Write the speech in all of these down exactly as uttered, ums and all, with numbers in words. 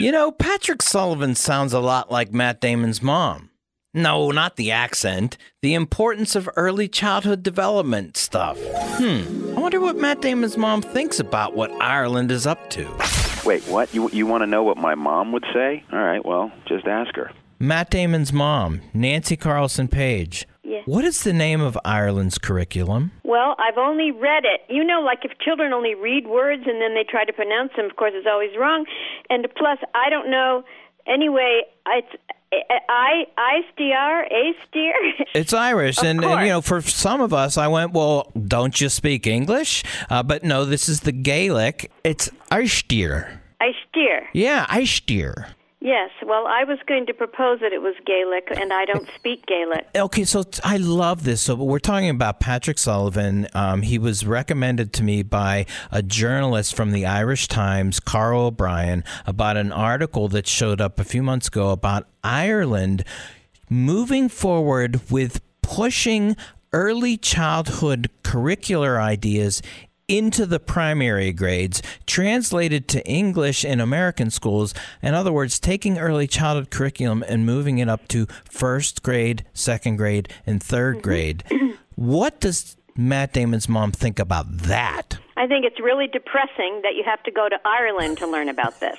You know, Patrick Sullivan sounds a lot like Matt Damon's mom. No, not the accent. The importance of early childhood development stuff. Hmm. I wonder what Matt Damon's mom thinks about what Ireland is up to. Wait, what? You you want to know what my mom would say? All right, well, just ask her. Matt Damon's mom, Nancy Carlson Page. Yeah. What is the name of Ireland's curriculum? Well, I've only read it. You know, like if children only read words and then they try to pronounce them, of course, it's always wrong. And plus, I don't know. Anyway, it's I I steer a steer. It's Irish, and, and you know, for some of us, I went, well, don't you speak English? Uh, but no, this is the Gaelic. It's Aistir. Aistir. Yeah, Aistir. Yes, well, I was going to propose that it was Gaelic, and I don't speak Gaelic. Okay, so t- I love this. So we're talking about Patrick Sullivan. Um, he was recommended to me by a journalist from the Irish Times, Carl O'Brien, about an article that showed up a few months ago about Ireland moving forward with pushing early childhood curricular ideas into the primary grades, translated to English in American schools. In other words, taking early childhood curriculum and moving it up to first grade, second grade, and third mm-hmm. grade. What does Matt Damon's mom think about that? I think it's really depressing that you have to go to Ireland to learn about this.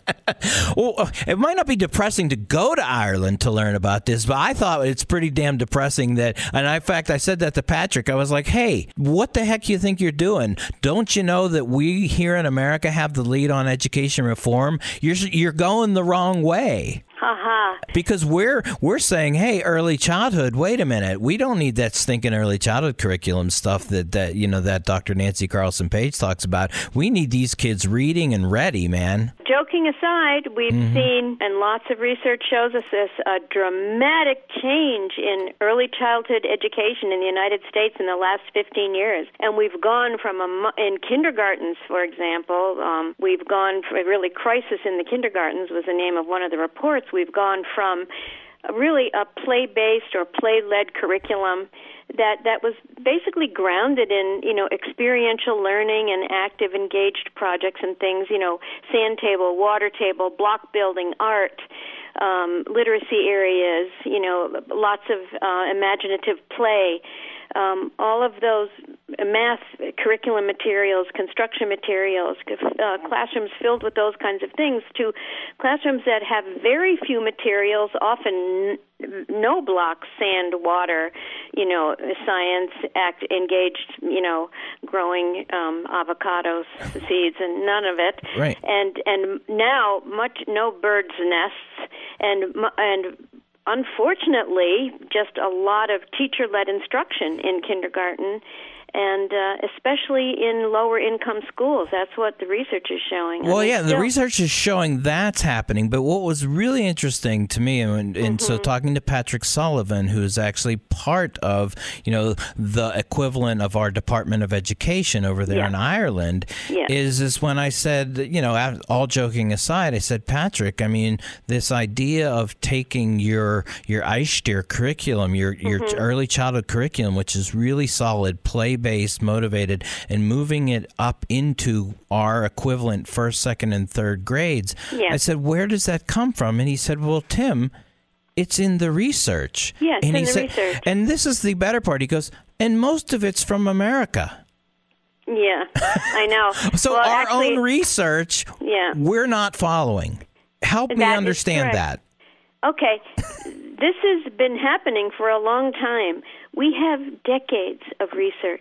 Well, it might not be depressing to go to Ireland to learn about this, but I thought it's pretty damn depressing that, and in fact, I said that to Patrick. I was like, hey, what the heck you think you're doing? Don't you know that we here in America have the lead on education reform? You're you're going the wrong way. Ha-ha. Because we're we're saying, hey, early childhood, wait a minute. We don't need that stinking early childhood curriculum stuff that, that you know, that Doctor Nancy Carlson Page talks about. We need these kids reading and ready, man. Joking aside, we've mm-hmm. seen, and lots of research shows us this, a dramatic change in early childhood education in the United States in the last fifteen years. And we've gone from, a, in kindergartens, for example, um, we've gone, for really, crisis in the kindergartens was the name of one of the reports. We've gone from really a play-based or play-led curriculum that, that was basically grounded in, you know, experiential learning and active, engaged projects and things, you know, sand table, water table, block building, art, um, literacy areas, you know, lots of uh, imaginative play. Um, all of those math curriculum materials, construction materials, uh, classrooms filled with those kinds of things, to classrooms that have very few materials, often n- no blocks, sand, water, you know, science, act, engaged, you know, growing um, avocados, seeds, and none of it. Right. And and now much no birds' nests, and and. Unfortunately, just a lot of teacher-led instruction in kindergarten, and uh, especially in lower-income schools. That's what the research is showing. Well, I mean, yeah, the still, research is showing that's happening. But what was really interesting to me, and, and mm-hmm. so talking to Patrick Sullivan, who is actually part of, you know, the equivalent of our Department of Education over there yeah. in Ireland, yeah. is is when I said, you know, all joking aside, I said, Patrick, I mean, this idea of taking your your Aistir curriculum, your your mm-hmm. early childhood curriculum, which is really solid, play based, motivated, and moving it up into our equivalent first, second, and third grades. Yes. I said, where does that come from? And he said, well, Tim, it's in the research. Yes, and in he the said, research. And this is the better part. He goes, and most of it's from America. Yeah, I know. So well, our actually, own research, yeah. we're not following. Help that me understand that. Okay. This has been happening for a long time. We have decades of research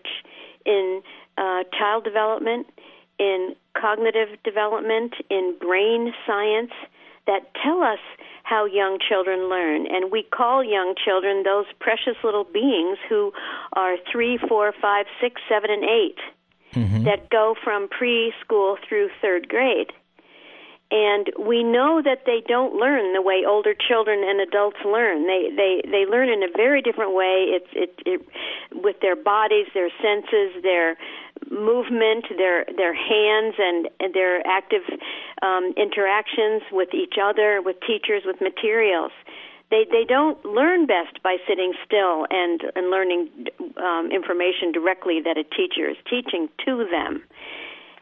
in uh, child development, in cognitive development, in brain science that tell us how young children learn. And we call young children those precious little beings who are three, four, five, six, seven, and eight mm-hmm. that go from preschool through third grade. And we know that they don't learn the way older children and adults learn. They they, they learn in a very different way. It's it, it with their bodies, their senses, their movement, their their hands, and, and their active um, interactions with each other, with teachers, with materials. They they don't learn best by sitting still and and learning um, information directly that a teacher is teaching to them.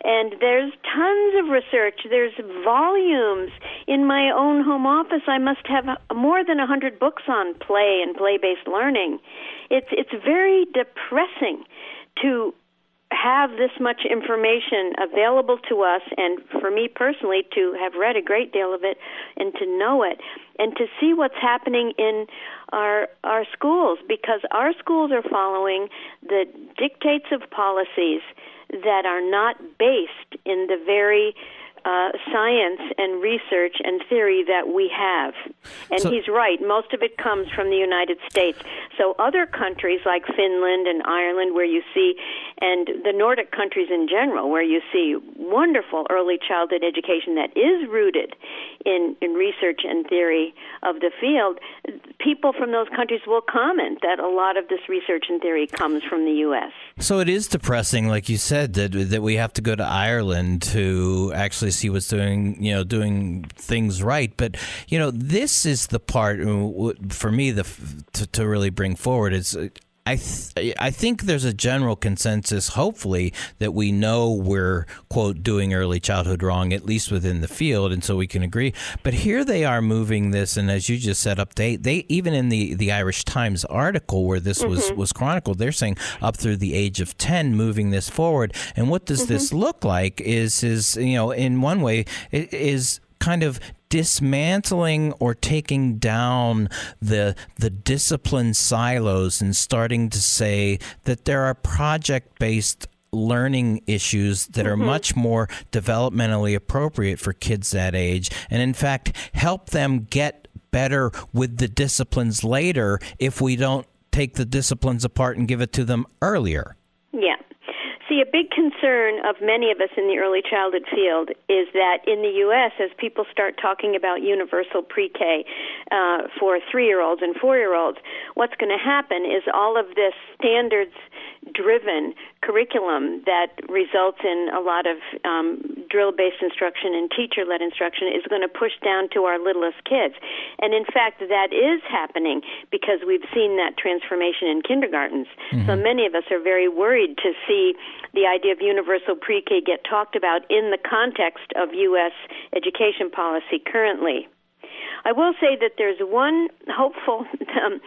And there's tons of research. There's volumes. In my own home office, I must have more than one hundred books on play and play-based learning. It's it's very depressing to have this much information available to us, and for me personally to have read a great deal of it and to know it and to see what's happening in our our schools, because our schools are following the dictates of policies that are not based in the very uh, science and research and theory that we have. And so, he's right. Most of it comes from the United States. So other countries like Finland and Ireland, where you see, and the Nordic countries in general, where you see wonderful early childhood education that is rooted in, in research and theory of the field, people from those countries will comment that a lot of this research and theory comes from the U S. So it is depressing, like you said, that that we have to go to Ireland to actually see what's doing, you know, doing things right. But you know, this is the part for me the to, to really bring forward is. I th- I think there's a general consensus, hopefully, that we know we're, quote, doing early childhood wrong, at least within the field, and so we can agree. But here they are moving this, and as you just said, update. They even in the, the Irish Times article where this mm-hmm. was, was chronicled, they're saying up through the age of ten, moving this forward. And what does mm-hmm. this look like is, is, you know, in one way, it is kind of dismantling or taking down the the discipline silos and starting to say that there are project-based learning issues that mm-hmm. are much more developmentally appropriate for kids that age, and in fact help them get better with the disciplines later if we don't take the disciplines apart and give it to them earlier. Yeah. See, a big concern of many of us in the early childhood field is that in the U S, as people start talking about universal pre-K uh, for three-year-olds and four-year-olds, what's going to happen is all of this standards-driven curriculum that results in a lot of um, drill-based instruction and teacher-led instruction is going to push down to our littlest kids. And in fact, that is happening because we've seen that transformation in kindergartens. Mm-hmm. So many of us are very worried to see the idea of universal pre-K get talked about in the context of U S education policy currently. I will say that there's one hopeful um,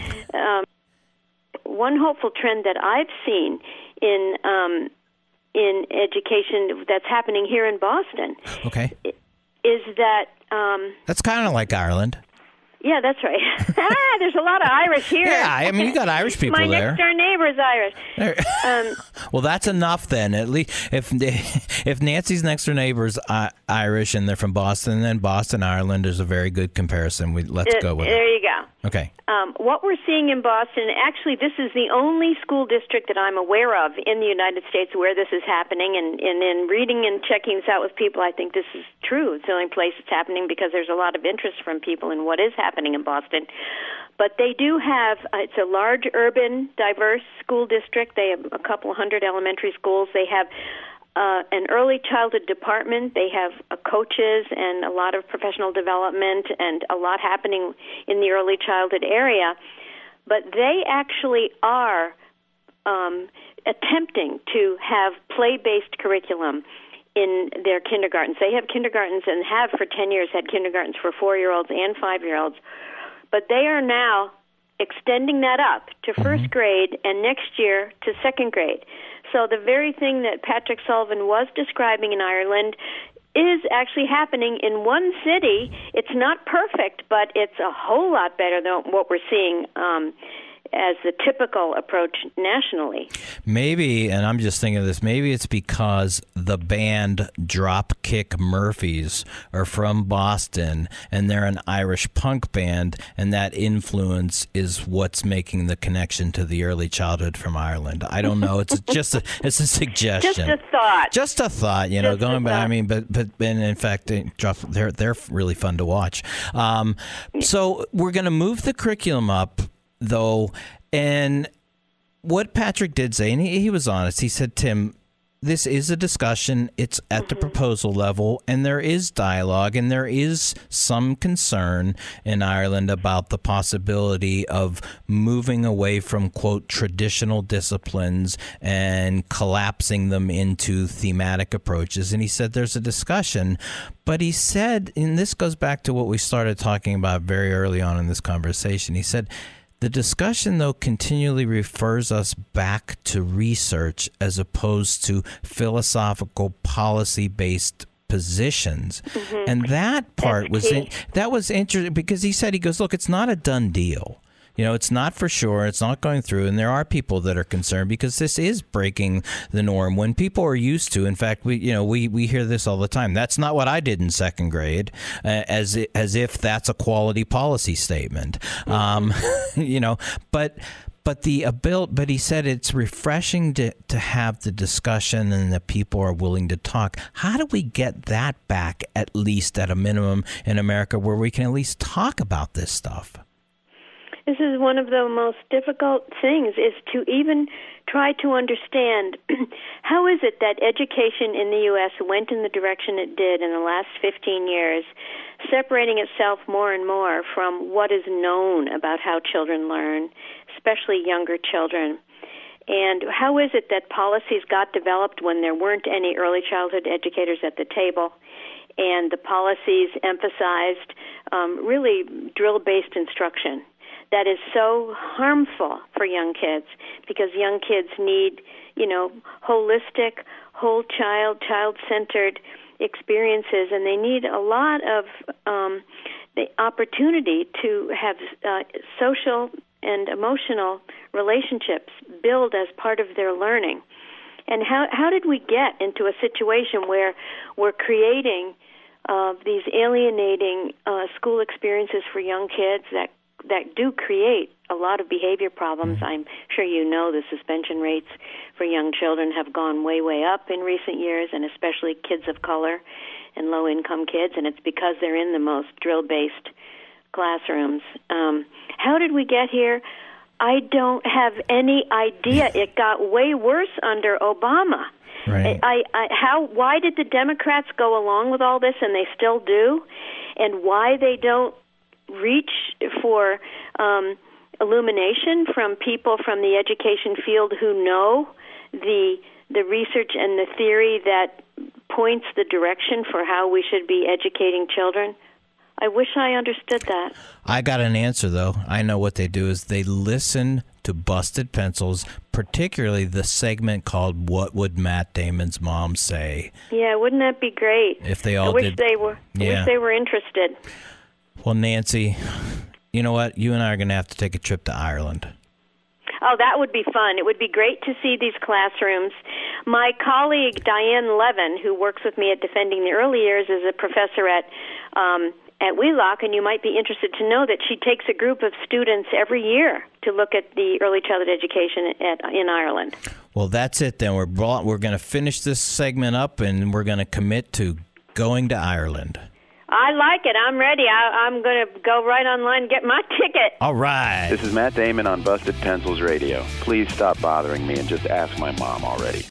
um, one hopeful trend that I've seen in um, in education that's happening here in Boston. Okay, is that um, that's kind of like Ireland. Yeah, that's right. ah, there's a lot of Irish here. Yeah, I mean, you got Irish people My there. My next door neighbor is Irish. Um, well, that's enough then. At least if if Nancy's next door neighbor is uh, Irish and they're from Boston, then Boston, Ireland is a very good comparison. We let's uh, go with there it. you go. Okay. Um, what we're seeing in Boston, actually, this is the only school district that I'm aware of in the United States where this is happening. And, and in reading and checking this out with people, I think this is true. It's the only place it's happening because there's a lot of interest from people in what is happening in Boston. But they do have, uh, it's a large, urban, diverse school district. They have a couple hundred elementary schools. They have Uh, an early childhood department. They have uh, coaches and a lot of professional development and a lot happening in the early childhood area. But they actually are um, attempting to have play-based curriculum in their kindergartens. They have kindergartens and have for ten years had kindergartens for four-year-olds and five-year-olds. But they are now extending that up to first mm-hmm. grade and next year to second grade. So the very thing that Patrick Sullivan was describing in Ireland is actually happening in one city. It's not perfect, but it's a whole lot better than what we're seeing um, as the typical approach nationally. Maybe, and I'm just thinking of this, maybe it's because the band Dropkick Murphys are from Boston, and they're an Irish punk band, and that influence is what's making the connection to the early childhood from Ireland. I don't know. It's just a, it's a suggestion. Just a thought. Just a thought, you know, just going back. I mean, but, but and in fact, they're, they're really fun to watch. Um, so we're going to move the curriculum up, though, and what Patrick did say, and he, he was honest, he said, Tim, this is a discussion. It's at the proposal level, and there is dialogue, and there is some concern in Ireland about the possibility of moving away from, quote, traditional disciplines and collapsing them into thematic approaches. And he said there's a discussion, but he said, and this goes back to what we started talking about very early on in this conversation, he said, the discussion, though, continually refers us back to research as opposed to philosophical, policy-based positions. Mm-hmm. And that part was in, that was interesting because he said, he goes, look, it's not a done deal. You know, it's not for sure. It's not going through. And there are people that are concerned because this is breaking the norm. When people are used to, in fact, we, you know, we, we hear this all the time. That's not what I did in second grade, uh, as it, as if that's a quality policy statement. Mm-hmm. Um, you know, but but the ability, but he said it's refreshing to, to have the discussion and that people are willing to talk. How do we get that back, at least at a minimum in America, where we can at least talk about this stuff? This is one of the most difficult things, is to even try to understand how is it that education in the U S went in the direction it did in the last fifteen years, separating itself more and more from what is known about how children learn, especially younger children. And how is it that policies got developed when there weren't any early childhood educators at the table, and the policies emphasized um, really drill-based instruction that is so harmful for young kids, because young kids need, you know, holistic, whole child, child-centered experiences, and they need a lot of um, the opportunity to have uh, social and emotional relationships build as part of their learning. And how how did we get into a situation where we're creating uh, these alienating uh, school experiences for young kids that that do create a lot of behavior problems? I'm sure you know the suspension rates for young children have gone way, way up in recent years, and especially kids of color and low-income kids, and it's because they're in the most drill-based classrooms. Um, how did we get here? I don't have any idea. It got way worse under Obama. Right. I, I, how? Why did the Democrats go along with all this, and they still do, and why they don't reach for um, illumination from people from the education field who know the the research and the theory that points the direction for how we should be educating children? I wish I understood that. I got an answer, though. I know what they do is they listen to Busted Pencils, particularly the segment called "What Would Matt Damon's Mom Say?" Yeah, wouldn't that be great? If they all I wish did, they were. I yeah. wish they were interested. Well, Nancy, you know what? You and I are going to have to take a trip to Ireland. Oh, that would be fun. It would be great to see these classrooms. My colleague, Diane Levin, who works with me at Defending the Early Years, is a professor at um, at Wheelock, and you might be interested to know that she takes a group of students every year to look at the early childhood education at, in Ireland. Well, that's it then. We're brought, we're going to finish this segment up, and we're going to commit to going to Ireland. I like it. I'm ready. I, I'm going to go right online and get my ticket. All right. This is Matt Damon on Busted Pencils Radio. Please stop bothering me and just ask my mom already.